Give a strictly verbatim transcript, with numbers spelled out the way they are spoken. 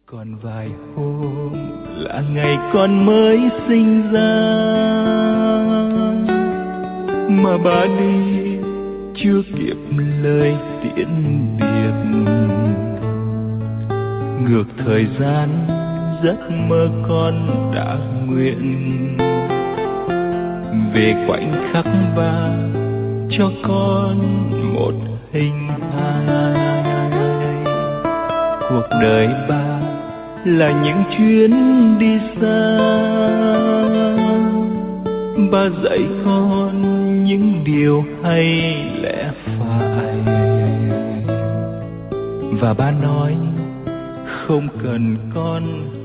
Còn vài hôm là ngày con mới sinh ra, mà bà đi chưa kịp lời tiễn biệt. Ngược thời gian giấc mơ con đã nguyện về khoảnh khắc ba cho con một hình hài. Cuộc đời ba là những chuyến đi xa, ba dạy con những điều hay lẽ phải, và ba nói không cần con